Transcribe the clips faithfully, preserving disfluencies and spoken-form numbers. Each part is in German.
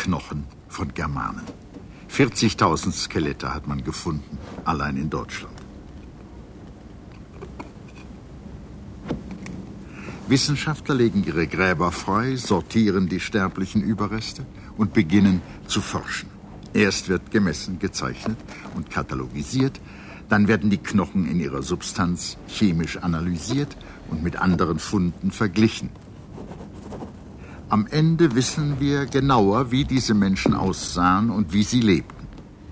Knochen von Germanen. vierzigtausend Skelette hat man gefunden, allein in Deutschland. Wissenschaftler legen ihre Gräber frei, sortieren die sterblichen Überreste und beginnen zu forschen. Erst wird gemessen, gezeichnet und katalogisiert, dann werden die Knochen in ihrer Substanz chemisch analysiert und mit anderen Funden verglichen. Am Ende wissen wir genauer, wie diese Menschen aussahen und wie sie lebten.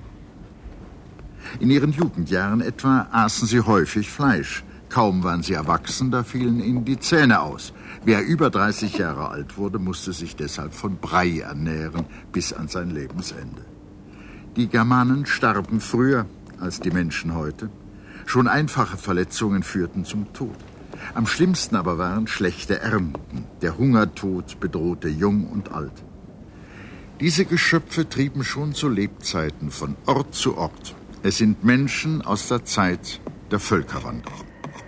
In ihren Jugendjahren etwa aßen sie häufig Fleisch. Kaum waren sie erwachsen, da fielen ihnen die Zähne aus. Wer über dreißig Jahre alt wurde, musste sich deshalb von Brei ernähren bis an sein Lebensende. Die Germanen starben früher als die Menschen heute. Schon einfache Verletzungen führten zum Tod. Am schlimmsten aber waren schlechte Ernten. Der Hungertod bedrohte Jung und Alt. Diese Geschöpfe trieben schon zu Lebzeiten von Ort zu Ort. Es sind Menschen aus der Zeit der Völkerwanderung.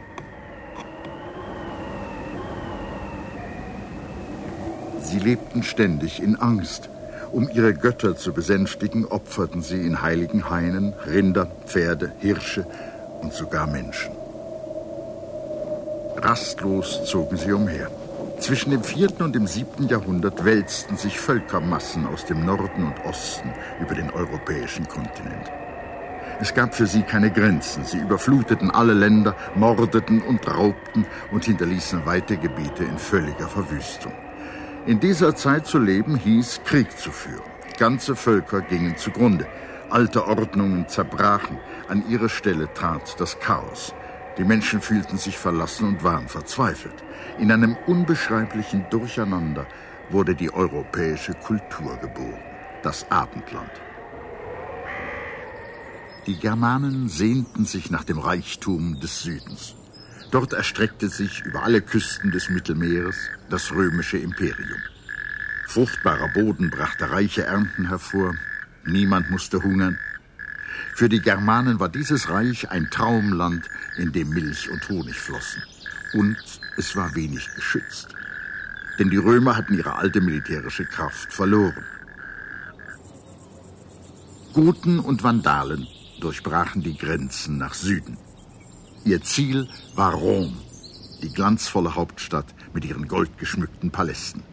Sie lebten ständig in Angst. Um ihre Götter zu besänftigen, opferten sie in heiligen Hainen Rinder, Pferde, Hirsche und sogar Menschen. Rastlos zogen sie umher. Zwischen dem vierten und dem siebten Jahrhundert wälzten sich Völkermassen aus dem Norden und Osten über den europäischen Kontinent. Es gab für sie keine Grenzen. Sie überfluteten alle Länder, mordeten und raubten und hinterließen weite Gebiete in völliger Verwüstung. In dieser Zeit zu leben, hieß, Krieg zu führen. Ganze Völker gingen zugrunde. Alte Ordnungen zerbrachen. An ihre Stelle trat das Chaos. Die Menschen fühlten sich verlassen und waren verzweifelt. In einem unbeschreiblichen Durcheinander wurde die europäische Kultur geboren. Das Abendland. Die Germanen sehnten sich nach dem Reichtum des Südens. Dort erstreckte sich über alle Küsten des Mittelmeeres das römische Imperium. Fruchtbarer Boden brachte reiche Ernten hervor. Niemand musste hungern. Für die Germanen war dieses Reich ein Traumland, in dem Milch und Honig flossen. Und es war wenig geschützt. Denn die Römer hatten ihre alte militärische Kraft verloren. Goten und Vandalen durchbrachen die Grenzen nach Süden. Ihr Ziel war Rom, die glanzvolle Hauptstadt mit ihren goldgeschmückten Palästen.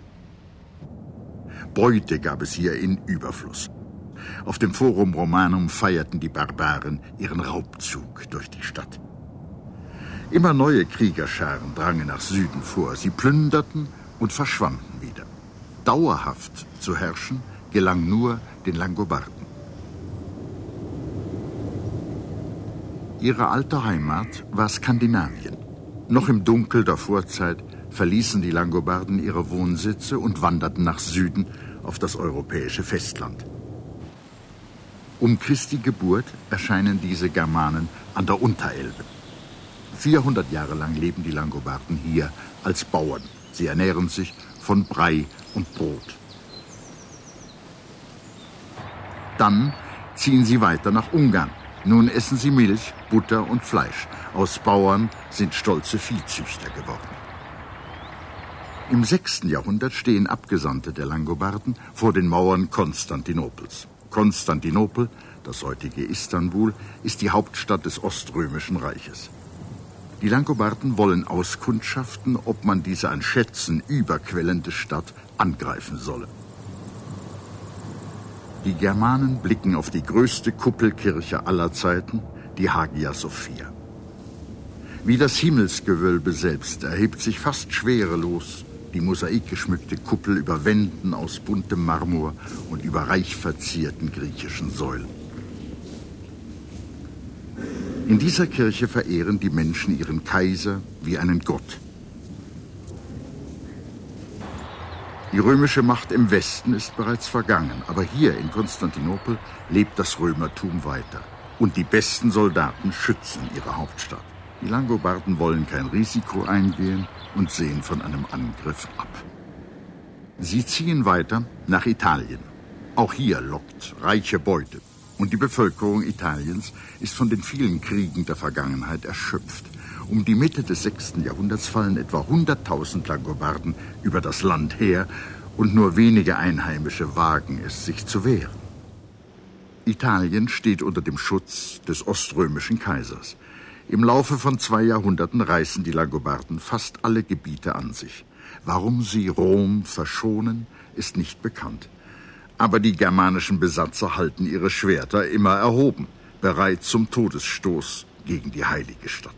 Beute gab es hier in Überfluss. Auf dem Forum Romanum feierten die Barbaren ihren Raubzug durch die Stadt. Immer neue Kriegerscharen drangen nach Süden vor. Sie plünderten und verschwanden wieder. Dauerhaft zu herrschen gelang nur den Langobarden. Ihre alte Heimat war Skandinavien. Noch im Dunkel der Vorzeit verließen die Langobarden ihre Wohnsitze und wanderten nach Süden auf das europäische Festland. Um Christi Geburt erscheinen diese Germanen an der Unterelbe. vierhundert Jahre lang leben die Langobarden hier als Bauern. Sie ernähren sich von Brei und Brot. Dann ziehen sie weiter nach Ungarn. Nun essen sie Milch, Butter und Fleisch. Aus Bauern sind stolze Viehzüchter geworden. Im sechsten Jahrhundert stehen Abgesandte der Langobarden vor den Mauern Konstantinopels. Konstantinopel, das heutige Istanbul, ist die Hauptstadt des Oströmischen Reiches. Die Langobarden wollen auskundschaften, ob man diese an Schätzen überquellende Stadt angreifen solle. Die Germanen blicken auf die größte Kuppelkirche aller Zeiten, die Hagia Sophia. Wie das Himmelsgewölbe selbst erhebt sich fast schwerelos die mosaikgeschmückte Kuppel über Wänden aus buntem Marmor und über reich verzierten griechischen Säulen. In dieser Kirche verehren die Menschen ihren Kaiser wie einen Gott. Die römische Macht im Westen ist bereits vergangen, aber hier in Konstantinopel lebt das Römertum weiter. Und die besten Soldaten schützen ihre Hauptstadt. Die Langobarden wollen kein Risiko eingehen und sehen von einem Angriff ab. Sie ziehen weiter nach Italien. Auch hier lockt reiche Beute. Und die Bevölkerung Italiens ist von den vielen Kriegen der Vergangenheit erschöpft. Um die Mitte des sechsten Jahrhunderts fallen etwa hunderttausend Langobarden über das Land her und nur wenige Einheimische wagen es, sich zu wehren. Italien steht unter dem Schutz des oströmischen Kaisers. Im Laufe von zwei Jahrhunderten reißen die Langobarden fast alle Gebiete an sich. Warum sie Rom verschonen, ist nicht bekannt. Aber die germanischen Besatzer halten ihre Schwerter immer erhoben, bereit zum Todesstoß gegen die heilige Stadt.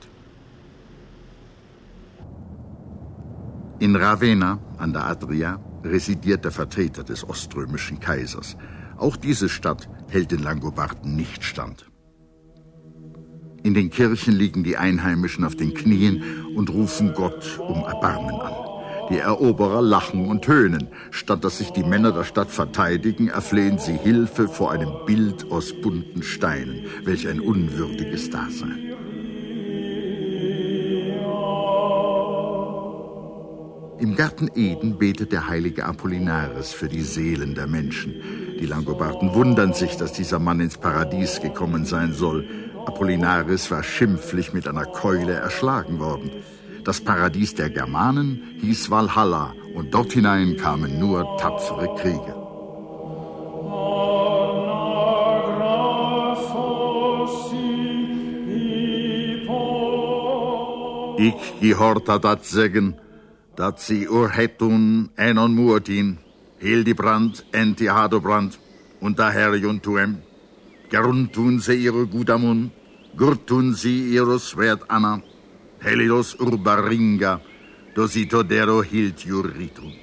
In Ravenna an der Adria residiert der Vertreter des oströmischen Kaisers. Auch diese Stadt hält den Langobarden nicht stand. In den Kirchen liegen die Einheimischen auf den Knien und rufen Gott um Erbarmen an. Die Eroberer lachen und höhnen. Statt dass sich die Männer der Stadt verteidigen, erflehen sie Hilfe vor einem Bild aus bunten Steinen, welch ein unwürdiges Dasein. Im Garten Eden betet der heilige Apollinaris für die Seelen der Menschen. Die Langobarden wundern sich, dass dieser Mann ins Paradies gekommen sein soll. Apollinaris war schimpflich mit einer Keule erschlagen worden. Das Paradies der Germanen hieß Valhalla und dort hinein kamen nur tapfere Krieger. Ich gehorta dat zeggen, dat sie urhetun enon muotin, Hildebrand enti Hadobrand und daher juntuem, geruntun sie ihre Gudamun, gurtun sie ihre Schwert Anna, Helios urbaringa, dosito dero hilt juritum.